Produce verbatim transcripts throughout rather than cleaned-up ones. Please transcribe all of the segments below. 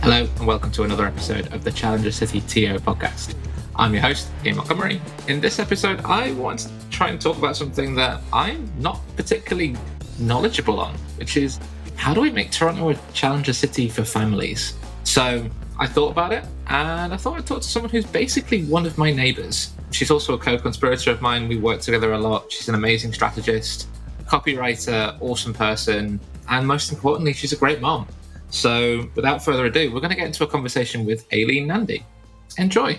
Hello and welcome to another episode of the Challenger City T O podcast. I'm your host, Ian Montgomery. In this episode, I want to try and talk about something that I'm not particularly knowledgeable on, which is how do we make Toronto a Challenger City for families? So I thought about it and I thought I'd talk to someone who's basically one of my neighbours. She's also a co-conspirator of mine. We work together a lot. She's an amazing strategist, copywriter, awesome person, and most importantly, she's a great mom. So without further ado, we're going to get into a conversation with Aileen Nandy. Enjoy.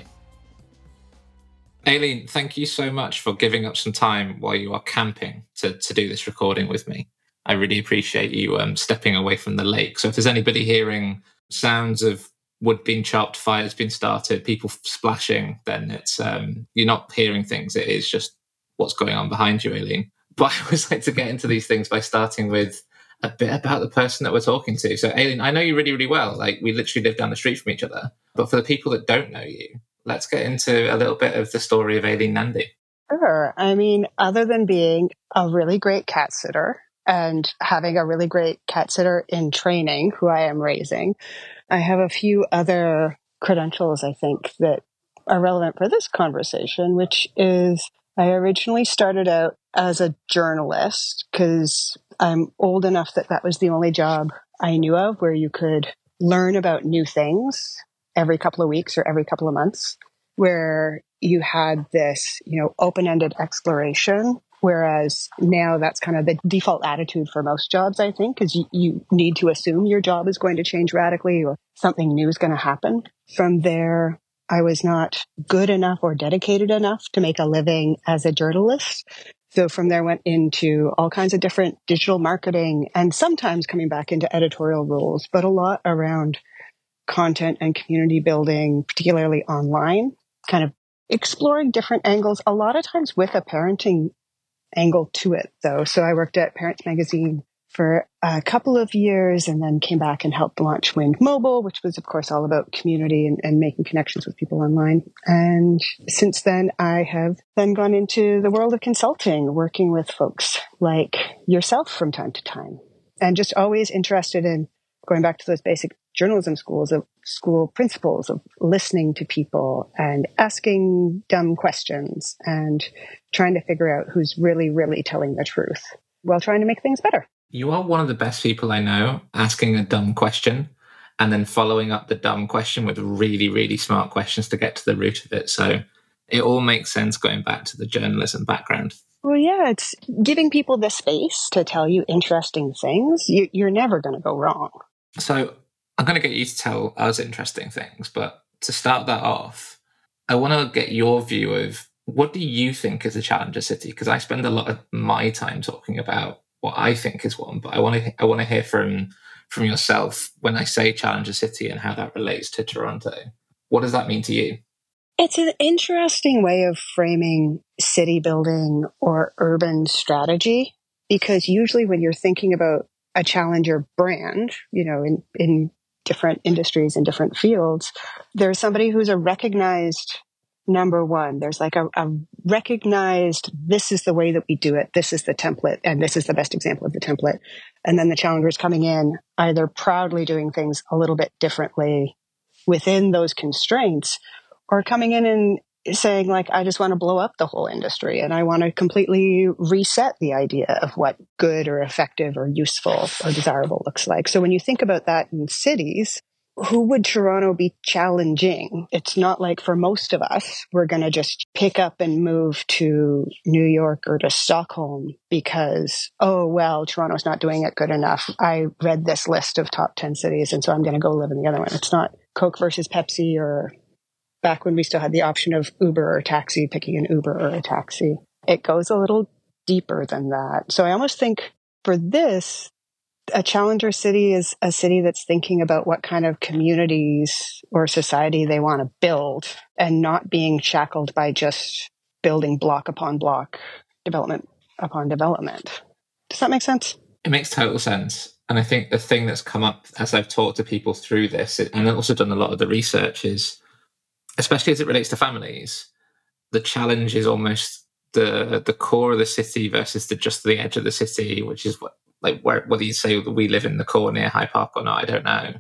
Aileen, thank you so much for giving up some time while you are camping to, to do this recording with me. I really appreciate you um, stepping away from the lake. So if there's anybody hearing sounds of wood being chopped, fires being started, people splashing, then it's um, you're not hearing things. It is just what's going on behind you, Aileen. But I always like to get into these things by starting with a bit about the person that we're talking to. So, Aileen, I know you really, really well. Like, we literally live down the street from each other. But for the people that don't know you, let's get into a little bit of the story of Aileen Nandy. Sure. I mean, other than being a really great cat sitter and having a really great cat sitter in training, who I am raising, I have a few other credentials, I think, that are relevant for this conversation, which is I originally started out as a journalist because I'm old enough that that was the only job I knew of where you could learn about new things every couple of weeks or every couple of months, where you had this, you know, open-ended exploration. Whereas now that's kind of the default attitude for most jobs, I think, because you, you need to assume your job is going to change radically or something new is going to happen. From there, I was not good enough or dedicated enough to make a living as a journalist. So from there went into all kinds of different digital marketing and sometimes coming back into editorial roles, but a lot around content and community building, particularly online, kind of exploring different angles, a lot of times with a parenting angle to it, though. So I worked at Parents Magazine for a couple of years and then came back and helped launch Wind Mobile, which was, of course, all about community and, and making connections with people online. And since then, I have then gone into the world of consulting, working with folks like yourself from time to time, and just always interested in going back to those basic journalism schools of school principles of listening to people and asking dumb questions and trying to figure out who's really, really telling the truth while trying to make things better. You are one of the best people I know, asking a dumb question and then following up the dumb question with really, really smart questions to get to the root of it. So it all makes sense going back to the journalism background. Well, yeah, it's giving people the space to tell you interesting things. You, you're never going to go wrong. So I'm going to get you to tell us interesting things. But to start that off, I want to get your view of what do you think is a Challenger City? Because I spend a lot of my time talking about what I think is one, but I want to I want to hear from from yourself when I say Challenger City and how that relates to Toronto. What does that mean to you? It's an interesting way of framing city building or urban strategy, because usually when you're thinking about a challenger brand, you know, in, in different industries and different fields, there's somebody who's a recognized number one. There's like a, a recognized, this is the way that we do it. This is the template. And this is the best example of the template. And then the challengers coming in, either proudly doing things a little bit differently within those constraints, or coming in and saying like, I just want to blow up the whole industry and I want to completely reset the idea of what good or effective or useful or desirable looks like. So when you think about that in cities, who would Toronto be challenging? It's not like for most of us, we're going to just pick up and move to New York or to Stockholm because, oh, well, Toronto's not doing it good enough. I read this list of top ten cities, and so I'm going to go live in the other one. It's not Coke versus Pepsi or back when we still had the option of Uber or taxi, picking an Uber or a taxi. It goes a little deeper than that. So I almost think for this, a challenger city is a city that's thinking about what kind of communities or society they want to build and not being shackled by just building block upon block, development upon development. Does that make sense? It makes total sense. And I think the thing that's come up as I've talked to people through this, and I've also done a lot of the research, is, especially as it relates to families, the challenge is almost the the core of the city versus the just the edge of the city, which is what, like where, whether you say we live in the core near High Park or not, I don't know.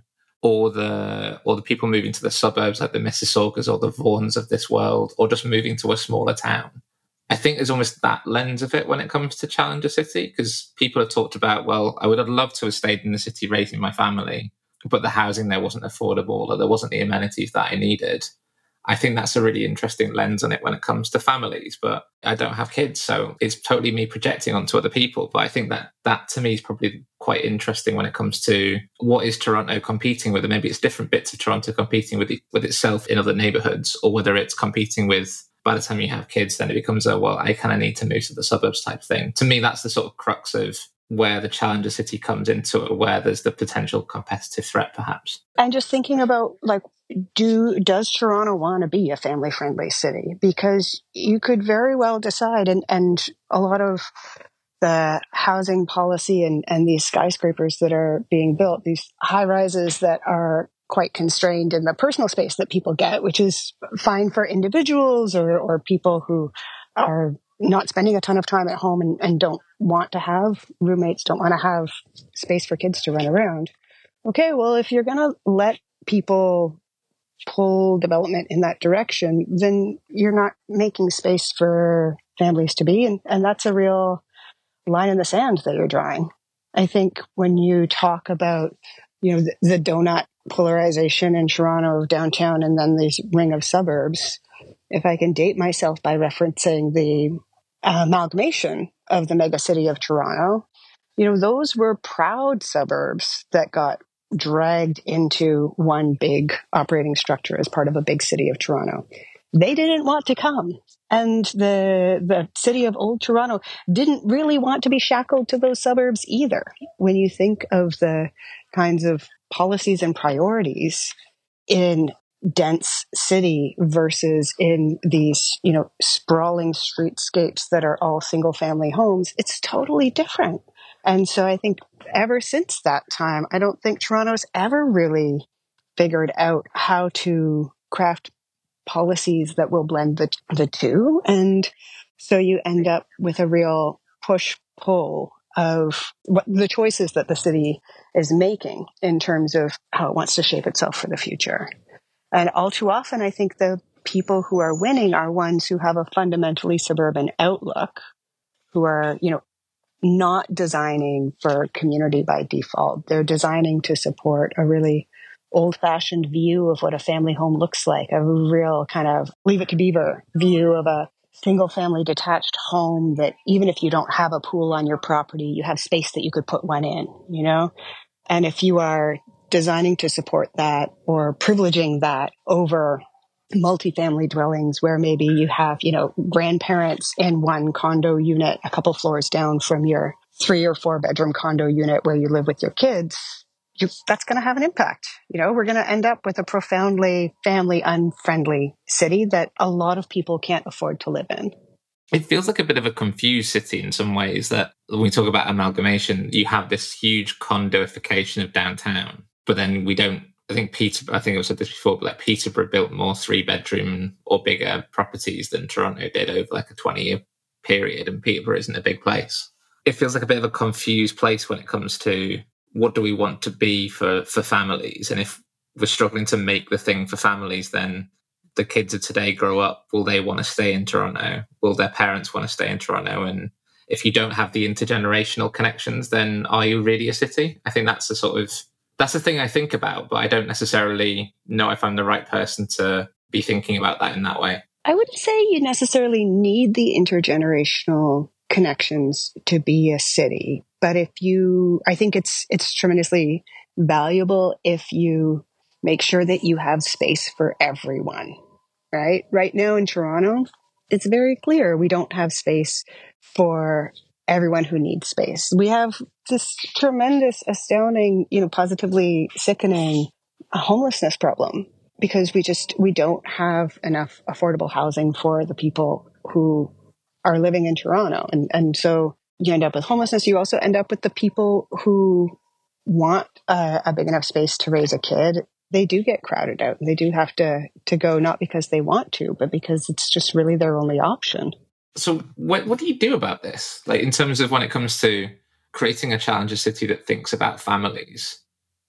or the or the people moving to the suburbs like the Mississaugas or the Vaughans of this world, or just moving to a smaller town. I think there's almost that lens of it when it comes to Challenger City, because people have talked about, well, I would have loved to have stayed in the city raising my family, but the housing there wasn't affordable, or there wasn't the amenities that I needed. I think that's a really interesting lens on it when it comes to families, but I don't have kids, so it's totally me projecting onto other people. But I think that that to me is probably quite interesting when it comes to what is Toronto competing with, and maybe it's different bits of Toronto competing with, it, with itself in other neighbourhoods, or whether it's competing with, by the time you have kids, then it becomes a, well, I kind of need to move to the suburbs type thing. To me, that's the sort of crux of where the Challenger City comes into it, where there's the potential competitive threat, perhaps. And just thinking about, like, do does Toronto want to be a family-friendly city? Because you could very well decide, and, and a lot of the housing policy and, and these skyscrapers that are being built, these high-rises that are quite constrained in the personal space that people get, which is fine for individuals or, or people who are not spending a ton of time at home and, and don't want to have roommates, don't want to have space for kids to run around. Okay, well, if you're going to let people pull development in that direction, then you're not making space for families to be. And, and that's a real line in the sand that you're drawing. I think when you talk about, you know, the, the donut polarization in Toronto downtown and then this ring of suburbs, if I can date myself by referencing the amalgamation of the megacity of Toronto, you know, those were proud suburbs that got dragged into one big operating structure as part of a big city of Toronto. They didn't want to come. And the the city of Old Toronto didn't really want to be shackled to those suburbs either. When you think of the kinds of policies and priorities in dense city versus in these, you know, sprawling streetscapes that are all single family homes, it's totally different. And so I think ever since that time, I don't think Toronto's ever really figured out how to craft policies that will blend the the two. And so you end up with a real push-pull of what the choices that the city is making in terms of how it wants to shape itself for the future. And all too often, I think the people who are winning are ones who have a fundamentally suburban outlook, who are, you know, not designing for community by default. They're designing to support a really old-fashioned view of what a family home looks like, a real kind of Leave It to Beaver view of a single-family detached home that even if you don't have a pool on your property, you have space that you could put one in, you know? And if you are designing to support that or privileging that over multifamily dwellings where maybe you have, you know, grandparents in one condo unit a couple floors down from your three or four bedroom condo unit where you live with your kids, you, that's going to have an impact. You know, we're going to end up with a profoundly family unfriendly city that a lot of people can't afford to live in. It feels like a bit of a confused city in some ways, that when we talk about amalgamation, you have this huge condoification of downtown, but then we don't, I think Peter, I think I've said this before, but like Peterborough built more three bedroom or bigger properties than Toronto did over like a twenty year period. And Peterborough isn't a big place. It feels like a bit of a confused place when it comes to what do we want to be for, for families. And if we're struggling to make the thing for families, then the kids of today grow up. Will they want to stay in Toronto? Will their parents want to stay in Toronto? And if you don't have the intergenerational connections, then are you really a city? I think that's the sort of, that's the thing I think about, but I don't necessarily know if I'm the right person to be thinking about that in that way. I wouldn't say you necessarily need the intergenerational connections to be a city, but if you, I think it's it's tremendously valuable if you make sure that you have space for everyone, right? Right now in Toronto, it's very clear we don't have space for everyone who needs space. We have this tremendous, astounding, you know, positively sickening homelessness problem because we just, we don't have enough affordable housing for the people who are living in Toronto. And, and so you end up with homelessness. You also end up with the people who want a, a big enough space to raise a kid. They do get crowded out. They do have to, to go, not because they want to, but because it's just really their only option. So what what do you do about this? Like in terms of when it comes to creating a Challenger City that thinks about families,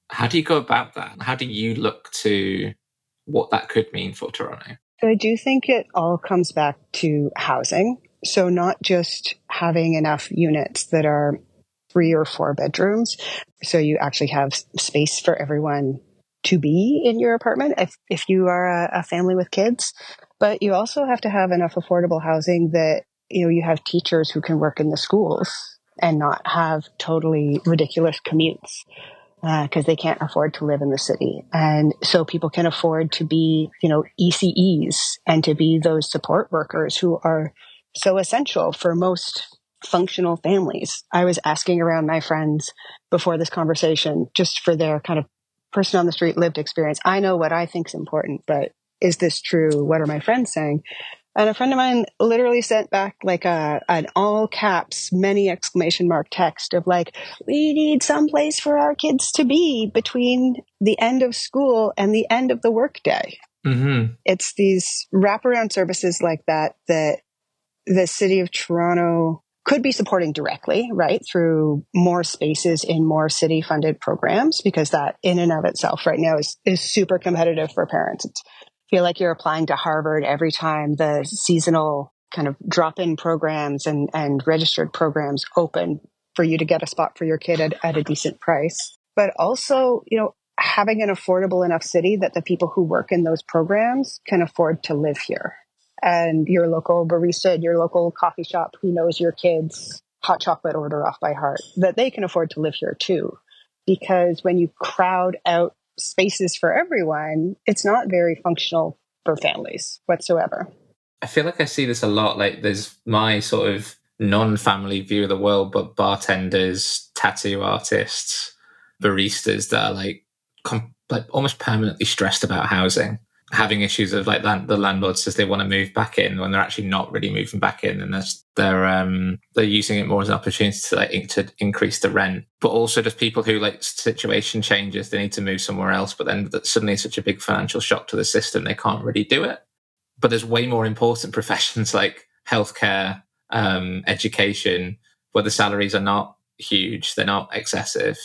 How do you go about that? How do you look to what that could mean for Toronto? So I do think it all comes back to housing. So not just having enough units that are three or four bedrooms. So you actually have space for everyone to be in your apartment if, if you are a, a family with kids. But you also have to have enough affordable housing that, you know, you have teachers who can work in the schools and not have totally ridiculous commutes because uh, they can't afford to live in the city. And so people can afford to be, you know, E C Es and to be those support workers who are so essential for most functional families. I was asking around my friends before this conversation, just for their kind of person on the street lived experience. I know what I think is important, but is this true? What are my friends saying? And a friend of mine literally sent back like a an all caps, many exclamation mark text of like, we need some place for our kids to be between the end of school and the end of the workday. Mm-hmm. It's these wraparound services like that that the city of Toronto could be supporting directly, right, through more spaces in more city funded programs, because that in and of itself right now is, is super competitive for parents. It's, feel like you're applying to Harvard every time the seasonal kind of drop-in programs and, and registered programs open for you to get a spot for your kid at, at a decent price. But also, you know, having an affordable enough city that the people who work in those programs can afford to live here. And your local barista, your local coffee shop who knows your kids' hot chocolate order off by heart, that they can afford to live here too. Because when you crowd out spaces for everyone, it's not very functional for families whatsoever. I feel like I see this a lot. Like there's my sort of non-family view of the world, but bartenders, tattoo artists, baristas that are like, com- like almost permanently stressed about housing, having issues of like land- the landlord says they want to move back in when they're actually not really moving back in, and they're they're um they're using it more as an opportunity to like in- to increase the rent. But also just people who like situation changes, they need to move somewhere else, but then suddenly it's such a big financial shock to the system they can't really do it. But there's way more important professions like healthcare, um, education, where the salaries are not huge, they're not excessive,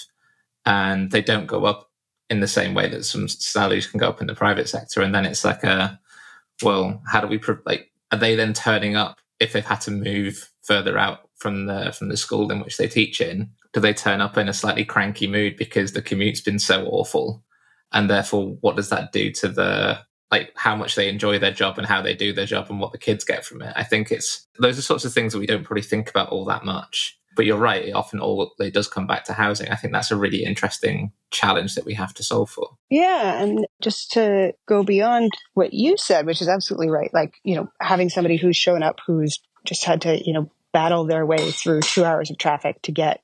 and they don't go up in the same way that some salaries can go up in the private sector. And then it's like a, well, how do we pro- like? Are they then turning up if they've had to move further out from the from the school in which they teach in? Do they turn up in a slightly cranky mood because the commute's been so awful? And therefore, what does that do to the like how much they enjoy their job and how they do their job and what the kids get from it? I think it's those are sorts of things that we don't probably think about all that much. But you're right, it often all it does come back to housing. I think that's a really interesting challenge that we have to solve for. Yeah, and just to go beyond what you said, which is absolutely right, like, you know, having somebody who's shown up who's just had to, you know, battle their way through two hours of traffic to get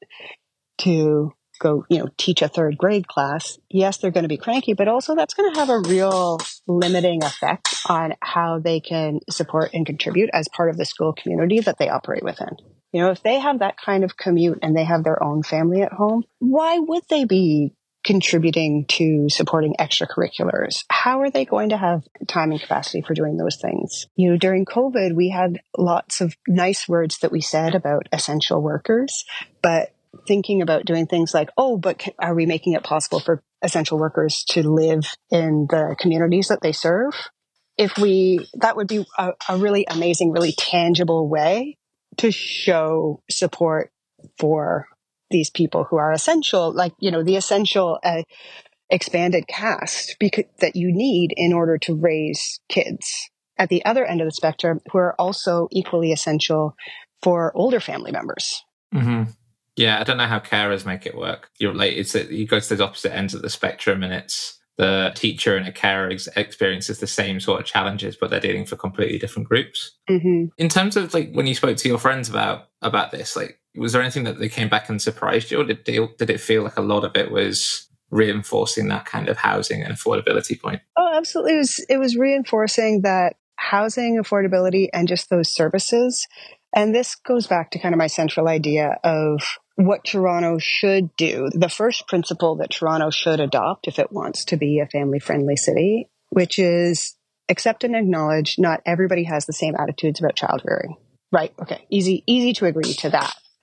to go, you know, teach a third grade class. Yes, they're going to be cranky, but also that's going to have a real limiting effect on how they can support and contribute as part of the school community that they operate within. You know, if they have that kind of commute and they have their own family at home, why would they be contributing to supporting extracurriculars? How are they going to have time and capacity for doing those things? You know, during COVID, we had lots of nice words that we said about essential workers, but thinking about doing things like, oh, but are we making it possible for essential workers to live in the communities that they serve? If we, that would be a, a really amazing, really tangible way to show support for these people who are essential, like, you know, the essential uh, expanded cast because, that you need in order to raise kids at the other end of the spectrum who are also equally essential for older family members. Mm-hmm. Yeah, I don't know how carers make it work. You're like, it's you go to the opposite ends of the spectrum, and it's the teacher and a carer ex- experiences the same sort of challenges, but they're dealing for completely different groups. Mm-hmm. In terms of like when you spoke to your friends about about this, like, was there anything that they came back and surprised you, or did they, did it feel like a lot of it was reinforcing that kind of housing and affordability point? Oh, absolutely. It was it was reinforcing that housing affordability and just those services. And this goes back to kind of my central idea of what Toronto should do. The first principle that Toronto should adopt if it wants to be a family-friendly city, which is accept and acknowledge not everybody has the same attitudes about child rearing. Right. Okay. Easy, easy to agree to that.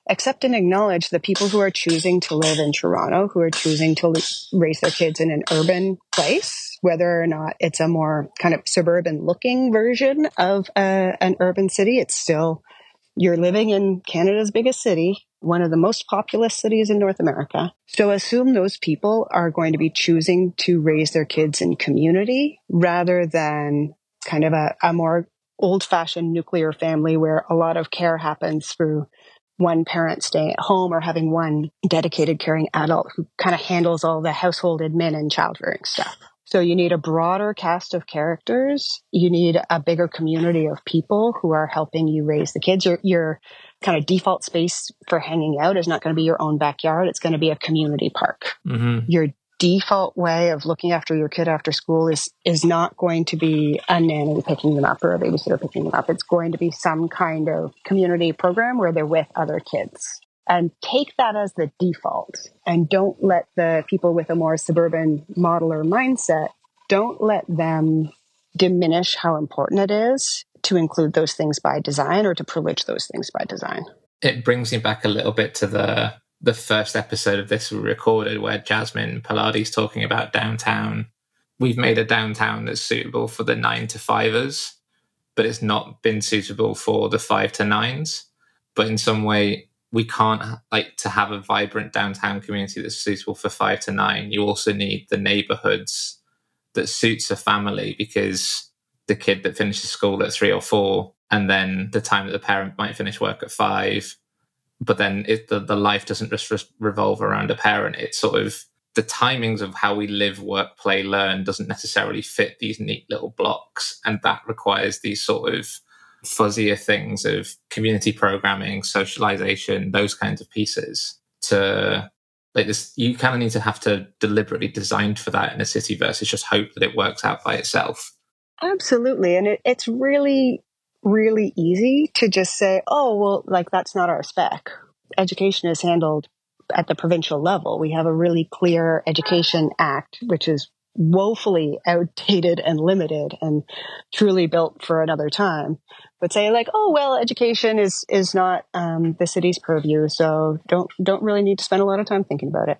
accept and acknowledge the people who are choosing to live in Toronto, who are choosing to raise their kids in an urban place, whether or not it's a more kind of suburban looking version of a, an urban city. It's still, you're living in Canada's biggest city, one of the most populous cities in North America. So assume those people are going to be choosing to raise their kids in community rather than kind of a, a more old-fashioned nuclear family where a lot of care happens through one parent staying at home or having one dedicated caring adult who kind of handles all the household admin and child rearing stuff. So you need a broader cast of characters. You need a bigger community of people who are helping you raise the kids. Your, your kind of default space for hanging out is not going to be your own backyard. It's going to be a community park. Mm-hmm. Your default way of looking after your kid after school is is not going to be a nanny picking them up or a babysitter picking them up. It's going to be some kind of community program where they're with other kids. And take that as the default. And don't let the people with a more suburban model or mindset, don't let them diminish how important it is to include those things by design or to privilege those things by design. It brings me back a little bit to the the first episode of this we recorded where Jasmine Pallady's talking about downtown. We've made a downtown that's suitable for the nine to fivers, but it's not been suitable for the five to nines. But in some way, we can't, like, to have a vibrant downtown community that's suitable for five to nine. You also need the neighborhoods that suits a family, because the kid that finishes school at three or four, and then the time that the parent might finish work at five, but then it, the, the life doesn't just re- revolve around a parent. It's sort of the timings of how we live, work, play, learn doesn't necessarily fit these neat little blocks. And that requires these sort of fuzzier things of community programming, socialization, those kinds of pieces to, like this, you kind of need to have to deliberately design for that in a city versus just hope that it works out by itself. Absolutely. And it, it's really, really easy to just say, oh, well, like that's not our spec. Education is handled at the provincial level. We have a really clear Education Act, which is woefully outdated and limited and truly built for another time. But say like, oh, well, education is is not um, the city's purview, so don't don't really need to spend a lot of time thinking about it.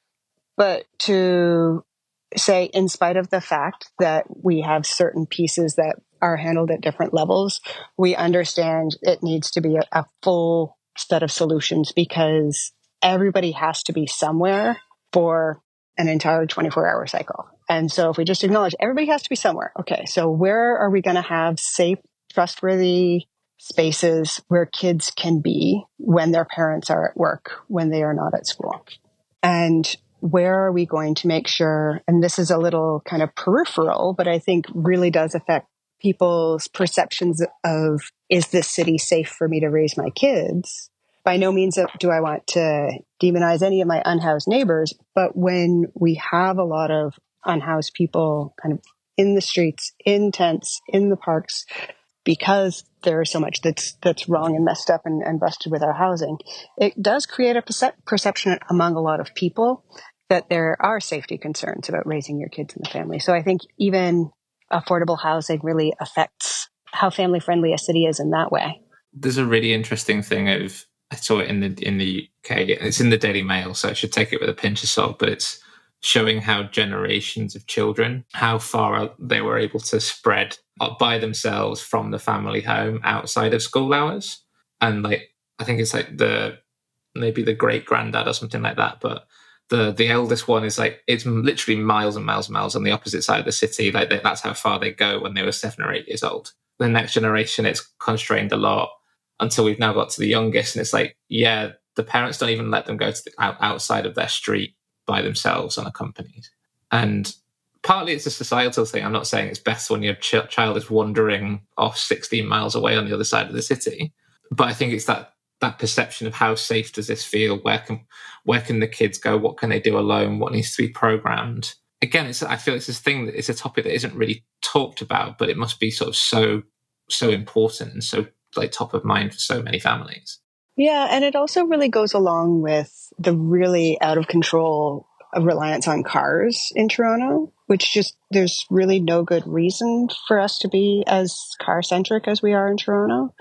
But to say, in spite of the fact that we have certain pieces that are handled at different levels, we understand it needs to be a, a full set of solutions because everybody has to be somewhere for an entire twenty-four hour cycle. And so if we just acknowledge everybody has to be somewhere, okay, so where are we going to have safe, trustworthy spaces where kids can be when their parents are at work, when they are not at school? And where are we going to make sure, and this is a little kind of peripheral, but I think really does affect people's perceptions of, is this city safe for me to raise my kids? By no means do I want to demonize any of my unhoused neighbors, but when we have a lot of unhoused people kind of in the streets, in tents, in the parks, because there's so much that's that's wrong and messed up and, and busted with our housing, it does create a percep- perception among a lot of people that there are safety concerns about raising your kids in the family. So I think even affordable housing really affects how family-friendly a city is in that way. There's a really interesting thing of, I saw it in the in the U K. It's in the Daily Mail, so I should take it with a pinch of salt, but it's showing how generations of children, how far out they were able to spread by themselves from the family home outside of school hours. And like, I think it's like the, maybe the great granddad or something like that. But the, the eldest one is like, it's literally miles and miles and miles on the opposite side of the city. Like they, that's how far they go when they were seven or eight years old. The next generation, it's constrained a lot until we've now got to the youngest. And it's like, yeah, the parents don't even let them go to the out, outside of their street by themselves unaccompanied. And partly it's a societal thing. I'm not saying it's best when your ch- child is wandering off sixteen miles away on the other side of the city, but I think it's that that perception of how safe does this feel? Where can where can the kids go? What can they do alone? What needs to be programmed? Again, it's I feel it's this thing that it's a topic that isn't really talked about, but it must be sort of so so important and so like top of mind for so many families. Yeah, and it also really goes along with the really out of control reliance on cars in Toronto, which just, there's really no good reason for us to be as car centric as we are in Toronto.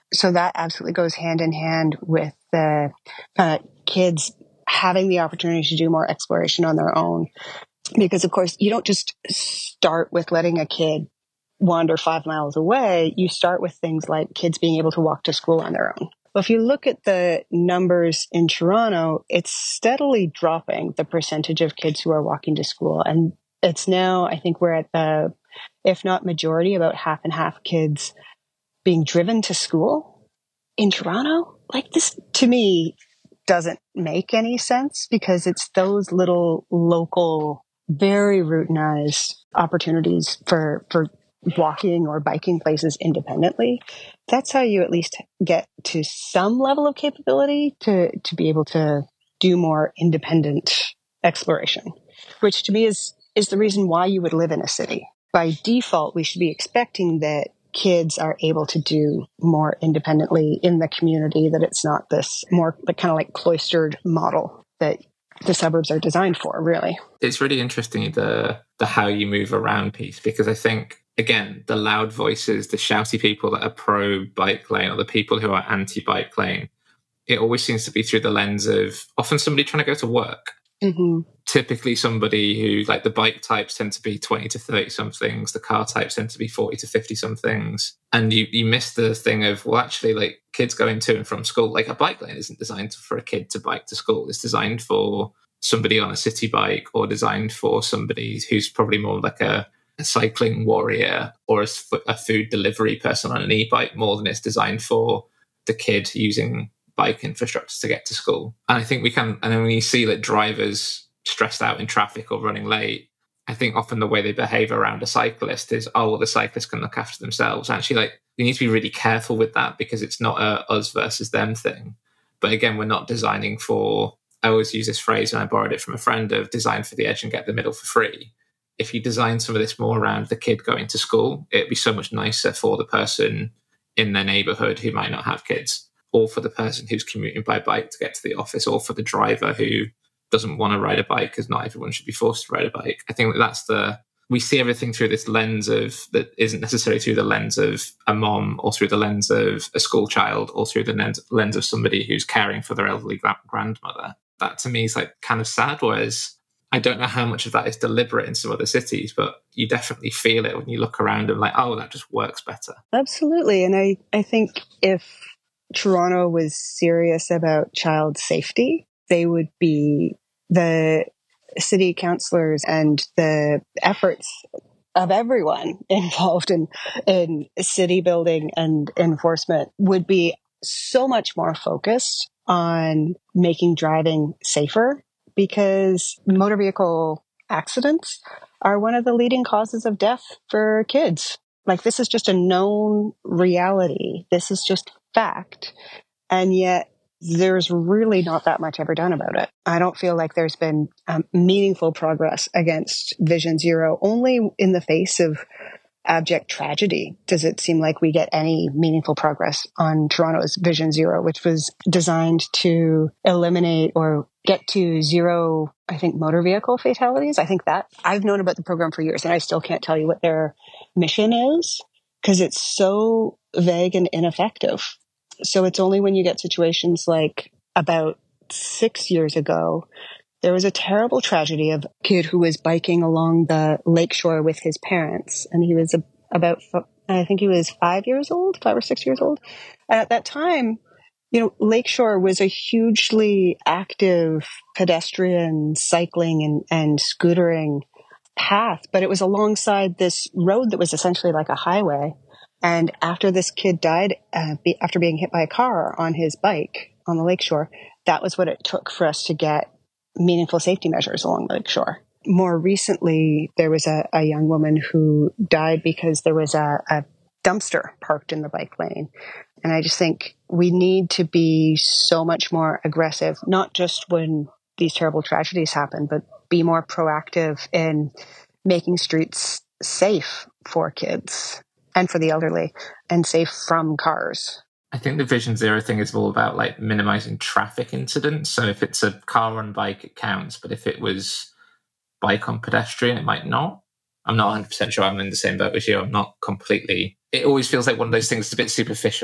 so that absolutely goes hand in hand with the uh, kids having the opportunity to do more exploration on their own. Because, of course, you don't just start with letting a kid wander five miles away. You start with things like kids being able to walk to school on their own. Well, if you look at the numbers in Toronto, it's steadily dropping, the percentage of kids who are walking to school. And it's now, I think we're at the, if not majority, about half and half kids being driven to school in Toronto. Like, this, to me, doesn't make any sense, because it's those little local, very routinized opportunities for, for walking or biking places independently. That's how you at least get to some level of capability to, to be able to do more independent exploration, which to me is, is the reason why you would live in a city. By default, we should be expecting that kids are able to do more independently in the community, that it's not this more kind of like cloistered model that the suburbs are designed for, really. It's really interesting, the the how you move around piece, because I think, again, the loud voices, the shouty people that are pro bike lane or the people who are anti bike lane, it always seems to be through the lens of often somebody trying to go to work. Mm-hmm. Typically somebody who, like, the bike types tend to be twenty to thirty somethings, the car types tend to be forty to fifty somethings. And you, you miss the thing of, well, actually, like, kids going to and from school, like a bike lane isn't designed for a kid to bike to school. It's designed for somebody on a city bike, or designed for somebody who's probably more like a, a cycling warrior or a, a food delivery person on an e-bike, more than it's designed for the kid using bike infrastructure to get to school. And I think we can, and then when you see like drivers stressed out in traffic or running late, I think often the way they behave around a cyclist is, oh, well, the cyclist can look after themselves. Actually, like, you need to be really careful with that, because it's not a us versus them thing. But again, we're not designing for, I always use this phrase, and I borrowed it from a friend, of design for the edge and get the middle for free. If you design some of this more around the kid going to school, it'd be so much nicer for the person in their neighborhood who might not have kids, or for the person who's commuting by bike to get to the office, or for the driver who doesn't want to ride a bike, because not everyone should be forced to ride a bike. I think that that's the, we see everything through this lens of, that isn't necessarily through the lens of a mom, or through the lens of a school child, or through the lens, lens of somebody who's caring for their elderly gra- grandmother. That to me is like kind of sad, whereas I don't know how much of that is deliberate in some other cities, but you definitely feel it when you look around and like, oh, that just works better. Absolutely. And I, I think if Toronto was serious about child safety, they would be, the city councillors and the efforts of everyone involved in, in city building and enforcement would be so much more focused on making driving safer, because motor vehicle accidents are one of the leading causes of death for kids. Like, this is just a known reality. This is just fact. And yet there's really not that much ever done about it. I don't feel like there's been um, meaningful progress against Vision Zero. Only in the face of abject tragedy does it seem like we get any meaningful progress on Toronto's Vision Zero, which was designed to eliminate or get to zero, I think, motor vehicle fatalities. I think that I've known about the program for years, and I still can't tell you what their mission is, because it's so vague and ineffective. So it's only when you get situations like about six years ago, there was a terrible tragedy of a kid who was biking along the lakeshore with his parents. And he was a, about, I think he was five years old, five or six years old. And at that time, you know, Lakeshore was a hugely active pedestrian cycling and, and scootering path, but it was alongside this road that was essentially like a highway. And after this kid died, uh, be, after being hit by a car on his bike on the lakeshore, that was what it took for us to get meaningful safety measures along the lakeshore. More recently, there was a, a young woman who died because there was a, a dumpster parked in the bike lane. And I just think we need to be so much more aggressive, not just when these terrible tragedies happen, but be more proactive in making streets safe for kids and for the elderly, and safe from cars. I think the Vision Zero thing is all about like minimizing traffic incidents. So if it's a car on bike, it counts. But if it was bike on pedestrian, it might not. I'm not one hundred percent sure I'm in the same boat as you. I'm not completely... It always feels like one of those things that's a bit superficial.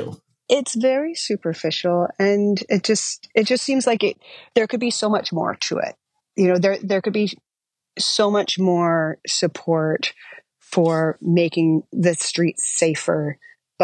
It's very superficial, and it just it just seems like it there could be so much more to it. You know, there there could be so much more support for making the streets safer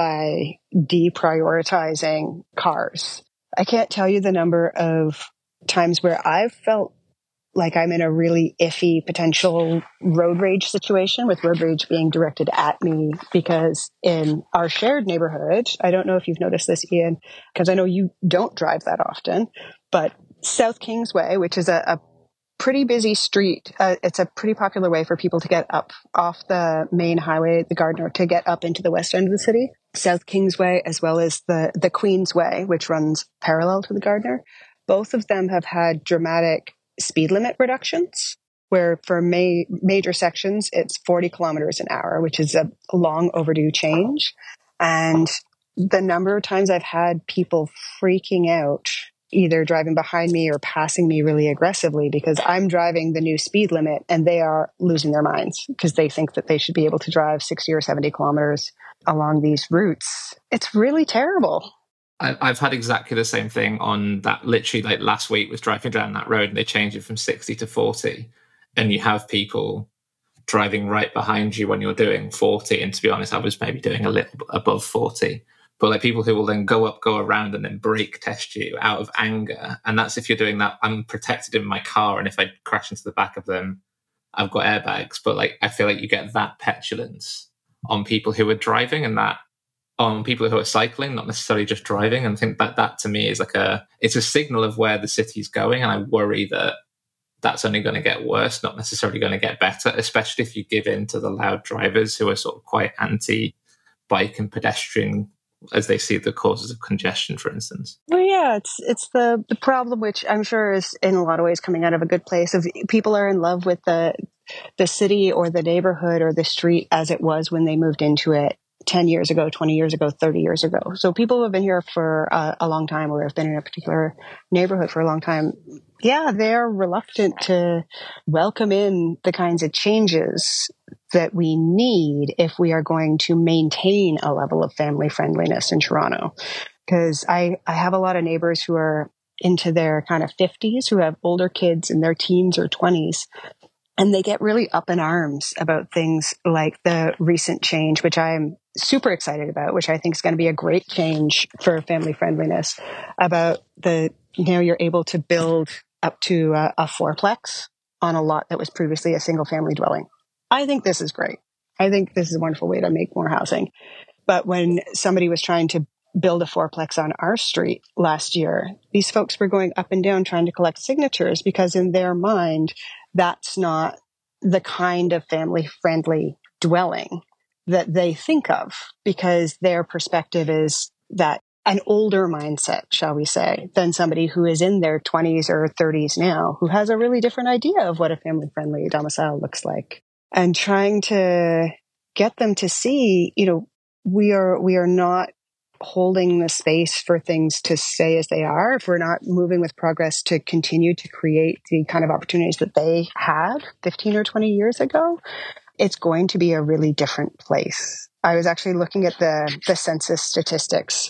by deprioritizing cars. I can't tell you the number of times where I've felt like I'm in a really iffy potential road rage situation, with road rage being directed at me, because in our shared neighborhood, I don't know if you've noticed this, Ian, because I know you don't drive that often, but South Kingsway, which is a, a pretty busy street. Uh, it's a pretty popular way for people to get up off the main highway, the Gardner, to get up into the west end of the city. South Kingsway, as well as the, the Queensway, which runs parallel to the Gardner. Both of them have had dramatic speed limit reductions, where for ma- major sections, it's forty kilometers an hour, which is a long overdue change. And the number of times I've had people freaking out, either driving behind me or passing me really aggressively because I'm driving the new speed limit, and they are losing their minds because they think that they should be able to drive sixty or seventy kilometers along these routes. It's really terrible. I've had exactly the same thing on that. Literally, like last week, was driving down that road and they changed it from sixty to forty, and you have people driving right behind you when you're doing forty. And to be honest, I was maybe doing a little above forty, but like people who will then go up, go around, and then brake test you out of anger. And that's if you're doing that. I'm protected in my car, and if I crash into the back of them, I've got airbags. But like, I feel like you get that petulance on people who are driving, and that on people who are cycling, not necessarily just driving. And I think that that to me is like a, it's a signal of where the city's going. And I worry that that's only going to get worse, not necessarily going to get better, especially if you give in to the loud drivers who are sort of quite anti-bike and pedestrian as they see the causes of congestion, for instance. Well, yeah, it's it's the, the problem, which I'm sure is in a lot of ways coming out of a good place, of people are in love with the the city or the neighborhood or the street as it was when they moved into it ten years ago, twenty years ago, thirty years ago. So people who have been here for uh, a long time, or have been in a particular neighborhood for a long time, yeah, they're reluctant to welcome in the kinds of changes that we need if we are going to maintain a level of family friendliness in Toronto. Because I, I have a lot of neighbors who are into their kind of fifties, who have older kids in their teens or twenties. And they get really up in arms about things like the recent change, which I'm super excited about, which I think is going to be a great change for family friendliness, about the, you know, you're able to build up to a, a fourplex on a lot that was previously a single family dwelling. I think this is great. I think this is a wonderful way to make more housing. But when somebody was trying to build a fourplex on our street last year, these folks were going up and down trying to collect signatures, because in their mind, that's not the kind of family-friendly dwelling that they think of, because their perspective is that an older mindset, shall we say, than somebody who is in their twenties or thirties now, who has a really different idea of what a family-friendly domicile looks like. And trying to get them to see, you know, we are we are not holding the space for things to stay as they are, if we're not moving with progress to continue to create the kind of opportunities that they had fifteen or twenty years ago, it's going to be a really different place. I was actually looking at the, the census statistics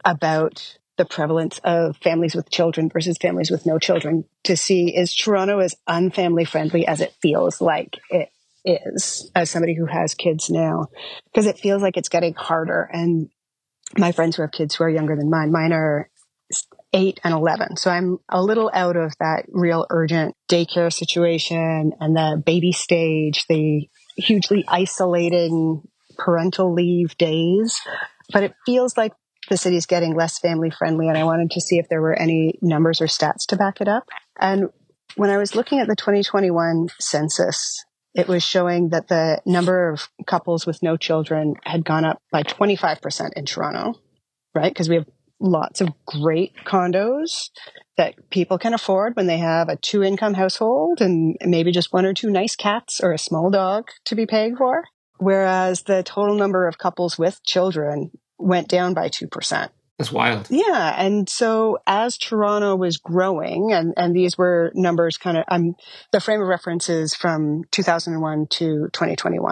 about the prevalence of families with children versus families with no children, to see, is Toronto as unfamily friendly as it feels like it is, as somebody who has kids now, because it feels like it's getting harder. And my friends who have kids who are younger than mine, mine are eight and eleven. So I'm a little out of that real urgent daycare situation and the baby stage, the hugely isolating parental leave days. But it feels like the city's getting less family friendly. And I wanted to see if there were any numbers or stats to back it up. And when I was looking at the twenty twenty-one census, it was showing that the number of couples with no children had gone up by twenty-five percent in Toronto, right? Because we have lots of great condos that people can afford when they have a two-income household and maybe just one or two nice cats or a small dog to be paying for. Whereas the total number of couples with children went down by two percent. That's wild. Yeah. And so as Toronto was growing, and, and these were numbers kind of, um, the frame of reference is from two thousand one to twenty twenty-one.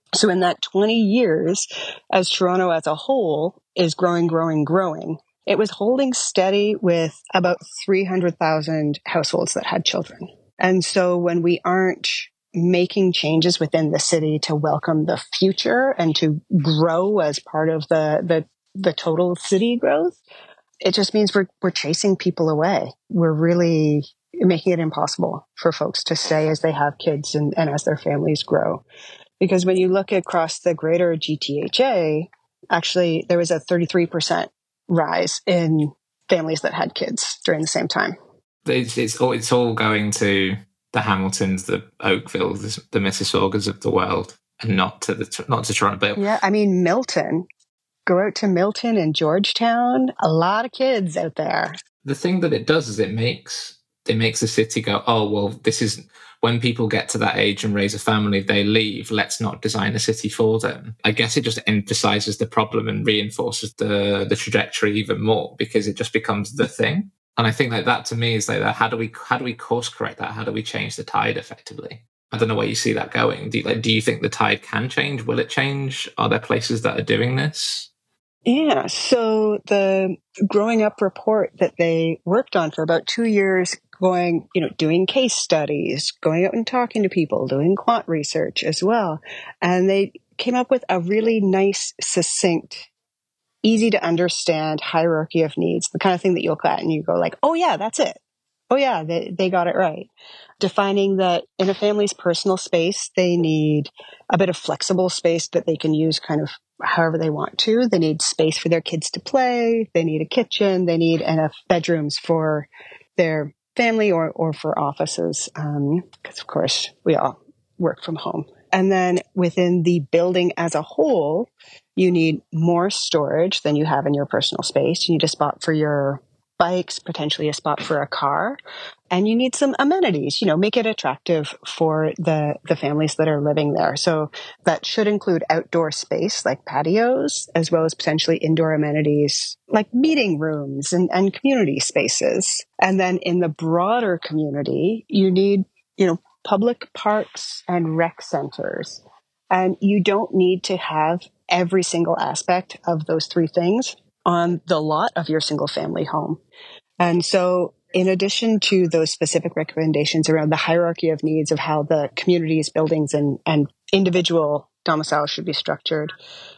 So in that twenty years, as Toronto as a whole is growing, growing, growing, it was holding steady with about three hundred thousand households that had children. And so when we aren't making changes within the city to welcome the future and to grow as part of the, the, the total city growth, it just means we're, we're chasing people away. We're really making it impossible for folks to stay as they have kids and, and as their families grow. Because when you look across the greater G T H A, actually, there was a thirty-three percent rise in families that had kids during the same time. It's, it's, all, it's all going to the Hamiltons, the Oakvilles, the, the Mississaugas of the world, and not to the not to Toronto. But yeah, I mean, Milton. Go out to Milton and Georgetown. A lot of kids out there. The thing that it does is it makes it makes the city go, oh, well, this is when people get to that age and raise a family, they leave. Let's not design a city for them. I guess it just emphasizes the problem and reinforces the the trajectory even more because it just becomes the thing. And I think like that to me is like, how do we how do we course correct that? How do we change the tide effectively? I don't know where you see that going. Do you, like, do you think the tide can change? Will it change? Are there places that are doing this? Yeah. So the Growing Up report that they worked on for about two years, going, you know, doing case studies, going out and talking to people, doing quant research as well. And they came up with a really nice, succinct, easy to understand hierarchy of needs, the kind of thing that you'll look at and you go like, oh yeah, that's it. Oh yeah, they, they got it right. Defining that in a family's personal space, they need a bit of flexible space that they can use kind of however they want to. They need space for their kids to play. They need a kitchen. They need enough bedrooms for their family or, or for offices. Um, because of course we all work from home. And then within the building as a whole, you need more storage than you have in your personal space. You need a spot for your bikes, potentially a spot for a car, and you need some amenities, you know, make it attractive for the, the families that are living there. So that should include outdoor space like patios, as well as potentially indoor amenities like meeting rooms and, and community spaces. And then in the broader community, you need, you know, public parks and rec centers. And you don't need to have every single aspect of those three things on the lot of your single family home. And so in addition to those specific recommendations around the hierarchy of needs of how the community's buildings and, and individual domiciles should be structured,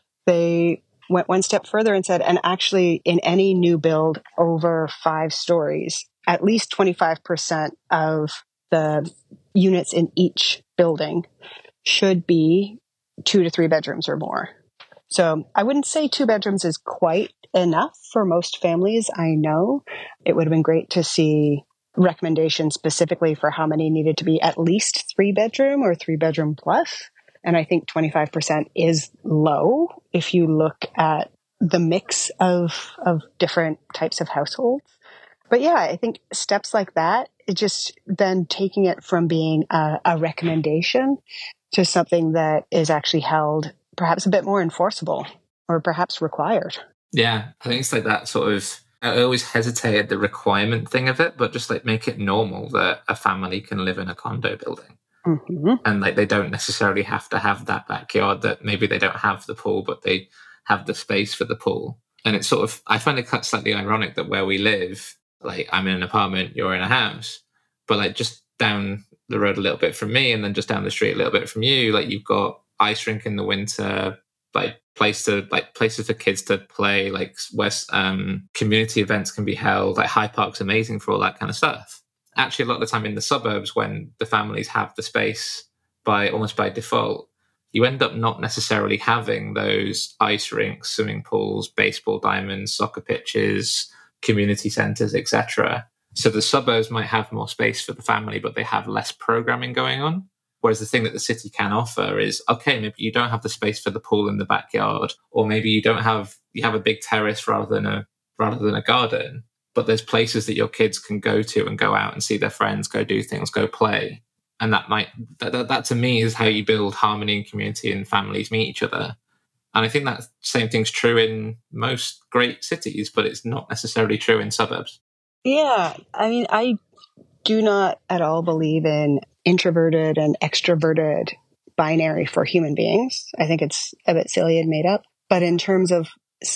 they went one step further and said, and actually in any new build over five stories, at least twenty-five percent of the units in each building should be two to three bedrooms or more. So I wouldn't say two bedrooms is quite enough for most families, I know. It would have been great to see recommendations specifically for how many needed to be at least three bedroom or three bedroom plus. And I think twenty-five percent is low if you look at the mix of, of different types of households. But yeah, I think steps like that, it just then taking it from being a, a recommendation to something that is actually held perhaps a bit more enforceable or perhaps required. Yeah, I think it's like that sort of, I always hesitated the requirement thing of it, but just like make it normal that a family can live in a condo building. Mm-hmm. And like they don't necessarily have to have that backyard, that maybe they don't have the pool, but they have the space for the pool. And it's sort of, I find it slightly ironic that where we live, like I'm in an apartment, you're in a house, but like just down the road a little bit from me and then just down the street a little bit from you, like you've got ice rink in the winter, like place to like places for kids to play, like where um, community events can be held. Like Hyde Park's amazing for all that kind of stuff. Actually, a lot of the time in the suburbs, when the families have the space by almost by default, you end up not necessarily having those ice rinks, swimming pools, baseball diamonds, soccer pitches, community centres, et cetera. So the suburbs might have more space for the family, but they have less programming going on. Whereas the thing that the city can offer is, okay, maybe you don't have the space for the pool in the backyard, or maybe you don't have, you have a big terrace rather than a, rather than a garden, but there's places that your kids can go to and go out and see their friends, go do things, go play. And that might, that, that, that to me is how you build harmony and community and families meet each other. And I think that same thing's true in most great cities, but it's not necessarily true in suburbs. Yeah. I mean, I do not at all believe in introverted and extroverted binary for human beings. I think it's a bit silly and made up. But in terms of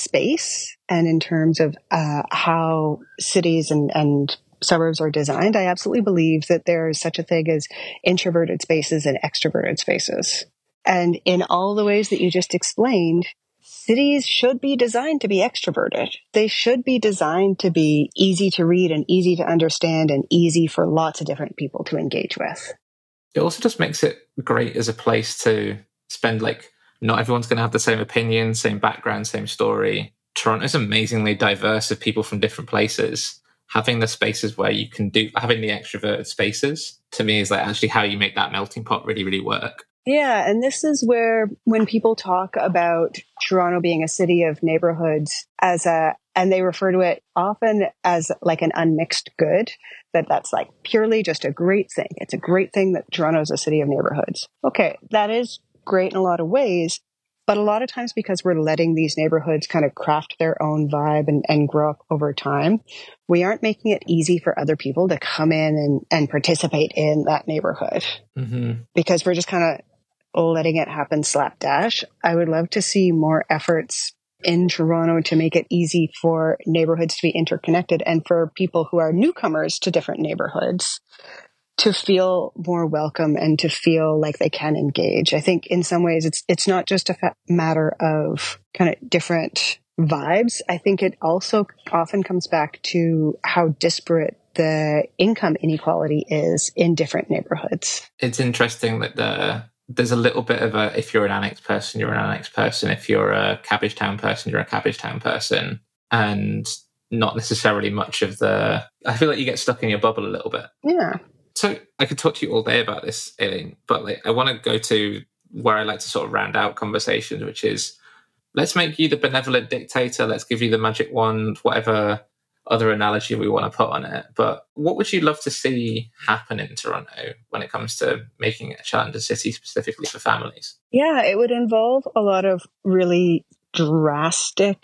space and in terms of uh, how cities and, and suburbs are designed, I absolutely believe that there is such a thing as introverted spaces and extroverted spaces. And in all the ways that you just explained, cities should be designed to be extroverted. They should be designed to be easy to read and easy to understand and easy for lots of different people to engage with. It also just makes it great as a place to spend, like, not everyone's going to have the same opinion, same background, same story. Toronto's amazingly diverse of people from different places. Having the spaces where you can do, having the extroverted spaces, to me, is like actually how you make that melting pot really, really work. Yeah, and this is where when people talk about Toronto being a city of neighborhoods as a, and they refer to it often as like an unmixed good, that that's like purely just a great thing. It's a great thing that Toronto is a city of neighborhoods. Okay, that is great in a lot of ways, but a lot of times because we're letting these neighborhoods kind of craft their own vibe and, and grow up over time, we aren't making it easy for other people to come in and, and participate in that neighborhood. Mm-hmm. Because we're just kind of letting it happen slapdash. I would love to see more efforts in Toronto to make it easy for neighborhoods to be interconnected and for people who are newcomers to different neighborhoods to feel more welcome and to feel like they can engage. I think in some ways it's it's not just a fa- matter of kind of different vibes. I think it also often comes back to how disparate the income inequality is in different neighborhoods. It's interesting that the there's a little bit of a, if you're an Annex person, you're an Annex person. If you're a Cabbagetown person, you're a Cabbagetown person. And not necessarily much of the, I feel like you get stuck in your bubble a little bit. Yeah. So I could talk to you all day about this, Aileen, but like, I want to go to where I like to sort of round out conversations, which is, let's make you the benevolent dictator. Let's give you the magic wand, whatever other analogy we want to put on it. But what would you love to see happen in Toronto when it comes to making it a challenger city specifically for families? Yeah, it would involve a lot of really drastic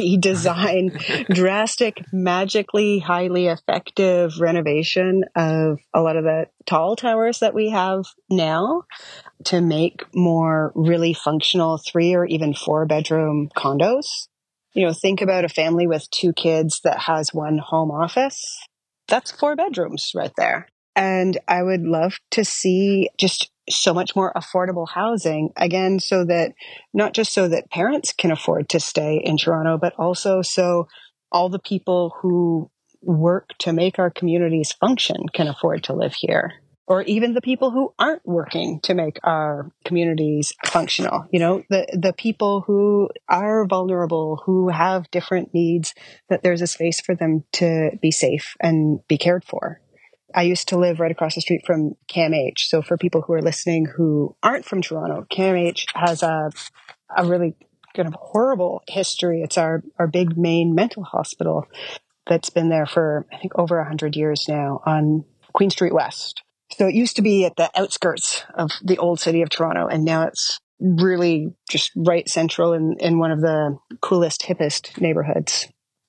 redesign, drastic, magically highly effective renovation of a lot of the tall towers that we have now to make more really functional three or even four bedroom condos. You know, think about a family with two kids that has one home office. That's four bedrooms right there. And I would love to see just so much more affordable housing, again, so that not just so that parents can afford to stay in Toronto, but also so all the people who work to make our communities function can afford to live here. Or even the people who aren't working to make our communities functional. You know, the, the people who are vulnerable, who have different needs, that there's a space for them to be safe and be cared for. I used to live right across the street from C A M H. So for people who are listening who aren't from Toronto, C A M H has a, a really kind of horrible history. It's our, our big main mental hospital that's been there for, I think, over one hundred years now on Queen Street West. So it used to be at the outskirts of the old city of Toronto, and now it's really just right central in, in one of the coolest, hippest neighborhoods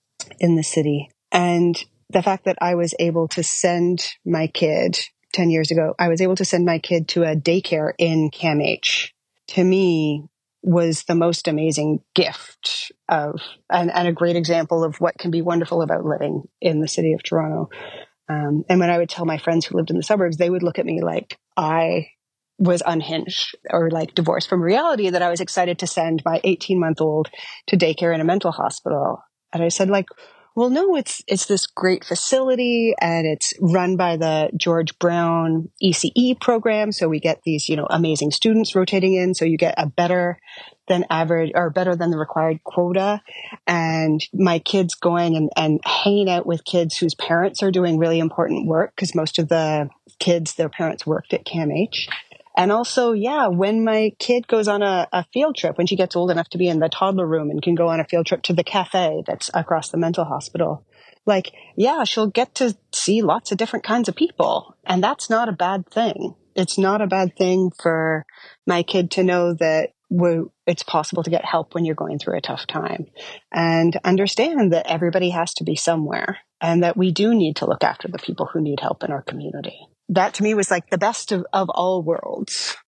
in the city. And the fact that I was able to send my kid ten years ago, I was able to send my kid to a daycare in C A M H, to me was the most amazing gift of, and, and a great example of what can be wonderful about living in the city of Toronto. Um, and when I would tell my friends who lived in the suburbs, they would look at me like I was unhinged or like divorced from reality, that I was excited to send my eighteen month old to daycare in a mental hospital. And I said, like, well, no, it's, it's this great facility and it's run by the George Brown E C E program. So we get these, you know, amazing students rotating in. So you get a better than average or better than the required quota. And my kids going and, and hanging out with kids whose parents are doing really important work, because most of the kids, their parents worked at C A M H. And also, yeah, when my kid goes on a, a field trip, when she gets old enough to be in the toddler room and can go on a field trip to the cafe that's across the mental hospital, like, yeah, she'll get to see lots of different kinds of people. And that's not a bad thing. It's not a bad thing for my kid to know that we're, it's possible to get help when you're going through a tough time, and understand that everybody has to be somewhere and that we do need to look after the people who need help in our community. That to me was like the best of, of all worlds.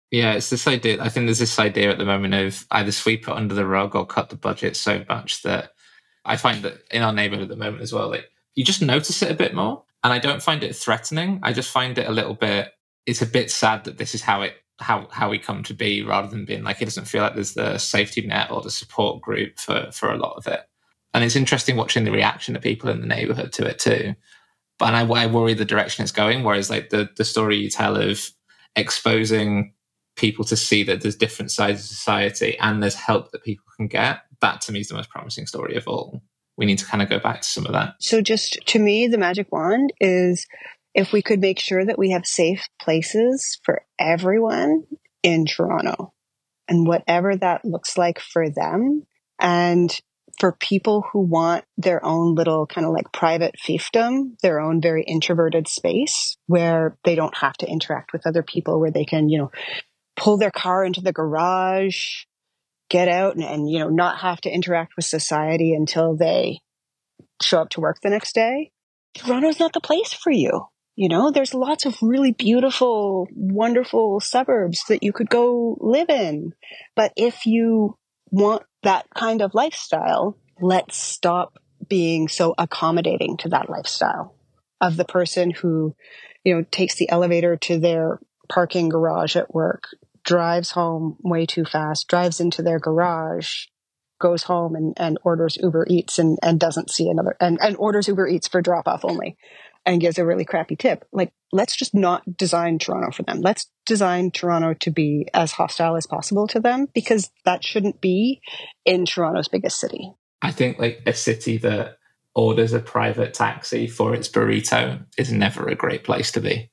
Yeah, it's this idea. I think there's this idea at the moment of either sweep it under the rug or cut the budget so much that I find that in our neighborhood at the moment as well, like you just notice it a bit more. And I don't find it threatening. I just find it a little bit, it's a bit sad that this is how it, how, how we come to be, rather than being like, it doesn't feel like there's the safety net or the support group for, for a lot of it. And it's interesting watching the reaction of people in the neighborhood to it too. But I, I worry the direction it's going. Whereas like the, the story you tell of exposing people to see that there's different sides of society and there's help that people can get, that to me is the most promising story of all. We need to kind of go back to some of that. So just to me, the magic wand is if we could make sure that we have safe places for everyone in Toronto, and whatever that looks like for them. And for people who want their own little kind of like private fiefdom, their own very introverted space where they don't have to interact with other people, where they can, you know, pull their car into the garage, get out and, and, you know, not have to interact with society until they show up to work the next day. Toronto's not the place for you. You know, there's lots of really beautiful, wonderful suburbs that you could go live in. But if you want that kind of lifestyle, let's stop being so accommodating to that lifestyle of the person who, you know, takes the elevator to their parking garage at work, drives home way too fast, drives into their garage, goes home and, and orders Uber Eats and, and doesn't see another, and, and orders Uber Eats for drop off only and gives a really crappy tip. Like, let's just not design Toronto for them. Let's design Toronto to be as hostile as possible to them, because that shouldn't be in Toronto's biggest city. I think like a city that orders a private taxi for its burrito is never a great place to be.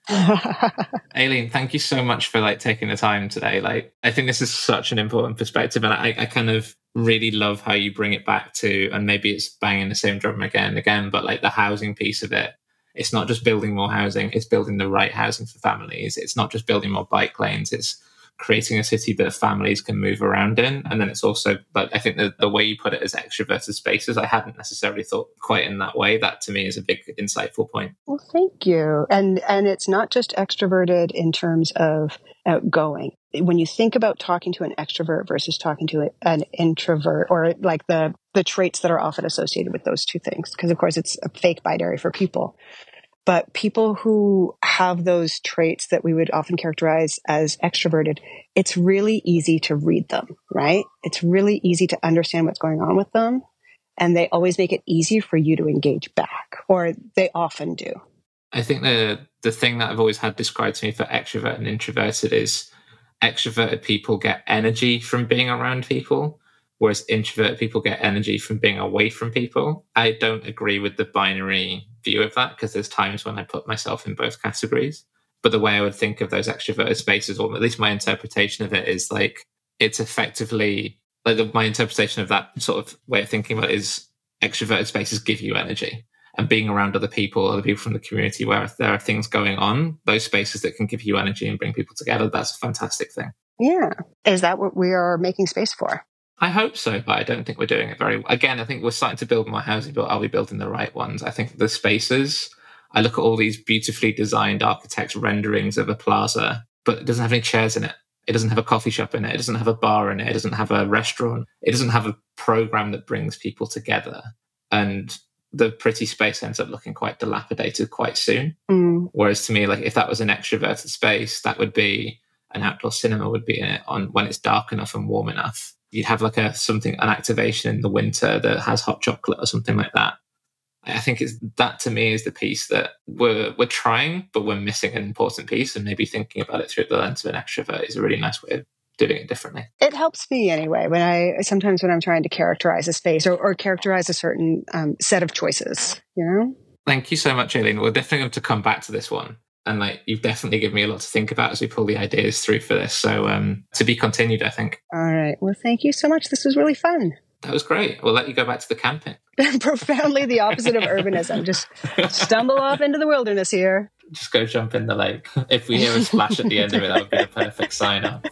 Aileen, thank you so much for like taking the time today. Like, I think this is such an important perspective, and I, I kind of really love how you bring it back to, and maybe it's banging the same drum again and again, but like the housing piece of it. It's not just building more housing, it's building the right housing for families. It's not just building more bike lanes, it's creating a city that families can move around in. And then it's also, but I think the, the way you put it as extroverted spaces, I hadn't necessarily thought quite in that way. That to me is a big insightful point. Well, thank you. And and it's not just extroverted in terms of outgoing. When you think about talking to an extrovert versus talking to an introvert, or like the the traits that are often associated with those two things, because of course it's a fake binary for people. But people who have those traits that we would often characterize as extroverted, it's really easy to read them, right? It's really easy to understand what's going on with them. And they always make it easy for you to engage back, or they often do. I think the the thing that I've always had described to me for extrovert and introverted is extroverted people get energy from being around people, whereas introverted people get energy from being away from people. I don't agree with the binary view of that, because there's times when I put myself in both categories. But the way I would think of those extroverted spaces, or at least my interpretation of it, is like it's effectively like the, my interpretation of that sort of way of thinking about it is extroverted spaces give you energy, and being around other people, other people from the community where there are things going on, those spaces that can give you energy and bring people together, that's a fantastic thing. Yeah. Is that what we are making space for? I hope so, but I don't think we're doing it very well. Again, I think we're starting to build more housing, but are we building the right ones? I think the spaces, I look at all these beautifully designed architects' renderings of a plaza, but it doesn't have any chairs in it. It doesn't have a coffee shop in it. It doesn't have a bar in it. It doesn't have a restaurant. It doesn't have a program that brings people together. And the pretty space ends up looking quite dilapidated quite soon. Mm. Whereas to me, like if that was an extroverted space, that would be an outdoor cinema would be in it on when it's dark enough and warm enough. You'd have like a something, an activation in the winter that has hot chocolate or something like that. I think it's that to me is the piece that we're we're trying, but we're missing an important piece. And maybe thinking about it through the lens of an extrovert is a really nice way of doing it differently. It helps me anyway when I sometimes when I'm trying to characterize a space or, or characterize a certain um, set of choices. You know. Thank you so much, Aileen. We're definitely going to come back to this one. And like you've definitely given me a lot to think about as we pull the ideas through for this. So um, to be continued, I think. All right. Well, thank you so much. This was really fun. That was great. We'll let you go back to the camping. Profoundly the opposite of urbanism. Just stumble off into the wilderness here. Just go jump in the lake. If we hear a splash at the end of it, that would be the perfect sign off.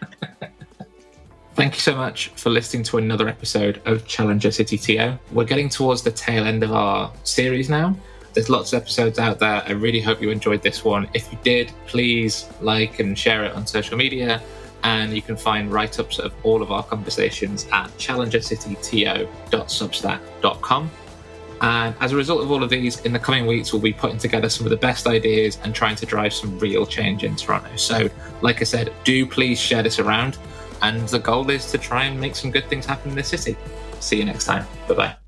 Thank you so much for listening to another episode of Challenger City T O. We're getting towards the tail end of our series now. There's lots of episodes out there. I really hope you enjoyed this one. If you did, please like and share it on social media. And you can find write-ups of all of our conversations at challenger city t o dot substack dot com. And as a result of all of these, in the coming weeks, we'll be putting together some of the best ideas and trying to drive some real change in Toronto. So, like I said, do please share this around. And the goal is to try and make some good things happen in the city. See you next time. Bye-bye.